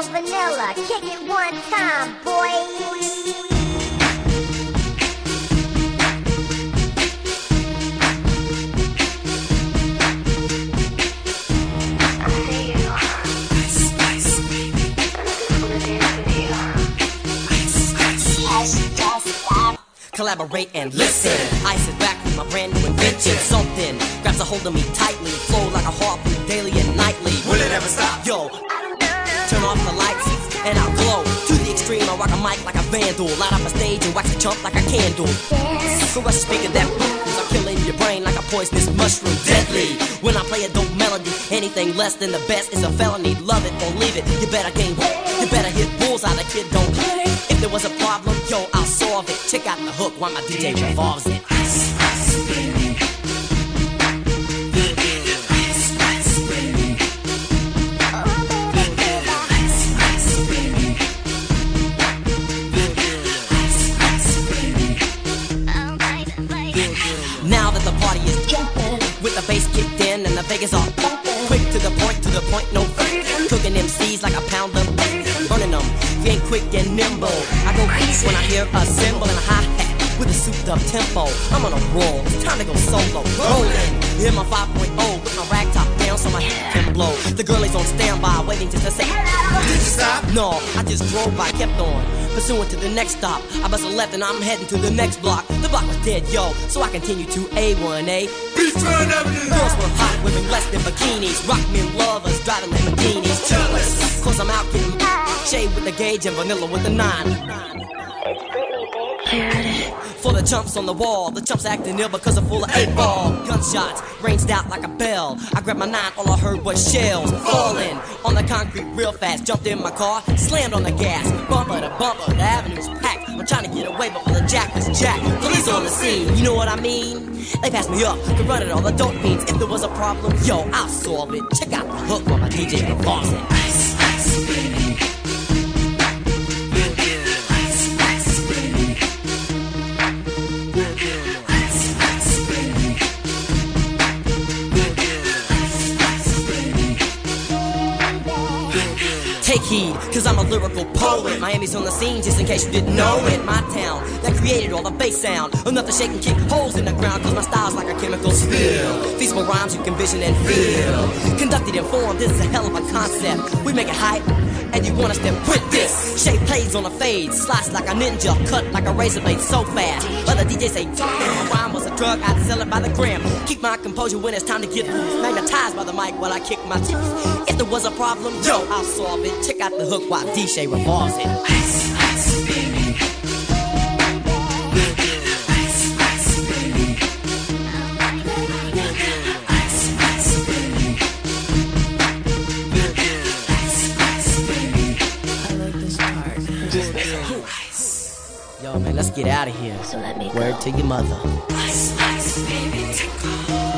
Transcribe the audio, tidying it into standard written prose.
Vanilla, kick it one time, boy. Collaborate and listen. I sit back with my brand new invention. Something grabs a hold of me tightly, flow like a harpoon daily and nightly. Will it ever stop? Yo, turn off the lights and I'll glow. To the extreme, I rock a mic like a vandal. Light up a stage and wax a chump like a candle. Crush a speaker that I'm killing your brain like a poisonous mushroom. Deadly. When I play a dope melody, anything less than the best is a felony. Love it or leave it. You better gain weight. You better hit bullseye. The kid don't play. If there was a problem, yo, I'll solve it. Check out the hook while my DJ revolves it. Now that the party is jumping, with the bass kicked in and the Vegas are pumping. Quick to the point, no faking. Cooking MCs like a pound of burning them. Being quick and nimble, I go east when I hear a cymbal and a hi-hat with a souped up tempo. I'm on a roll, it's time to go solo. Rolling, hear my 5.0 with my rag top down so my head can blow. The girl is on standby, waiting just to say, did you stop? No, I just drove by, kept on. Pursuing to the next stop, I bust a left and I'm heading to the next block. The block was dead, yo, so I continue to A1A. Beachfront Avenue. Girls were hot, women less than bikinis. Rock men lovers, driving Lamborghinis. Jealous, cause I'm out getting shade with the gauge and vanilla with the 9. For the chumps on the wall, the chumps acting ill because I'm full of 8-ball. Gunshots ranged out like a bell. I grabbed my 9, all I heard was shells falling on the concrete real fast. Jumped in my car, slammed on the gas. Bumper to bumper, the avenue's packed. I'm trying to get away before the jack is jacked. Police on the scene, you know what I mean? They passed me up to run it all the dope fiends. If there was a problem, yo, I'll solve it. Check out the hook while my DJ revolves it. Ice, ice, baby. Take heed, cause I'm a lyrical poet. Miami's on the scene, just in case you didn't know it. My town, that created all the bass sound. Enough to shake and kick holes in the ground, cause my style's like a chemical spill. Feasible rhymes you can vision and feel. Conducted in form, this is a hell of a concept. We make it hype, and you want us to quit this. Shape plays on a fade, slice like a ninja, cut like a razor blade so fast. Other DJs say, damn, rhyme was a drug, I'd sell it by the gram. Keep my composure when it's time to get loose. Magnetized by the mic while I kick my teeth. If there was a problem, yo, I'll solve it. Check out the hook while DJ revolves it. Ice, ice, baby. Ice, ice, baby. Ice, ice, baby. Ice, ice, baby. I like this part. Just ice. Yo, man, let's get out of here. So let me go. Word to your mother. Ice, ice, baby, tickle.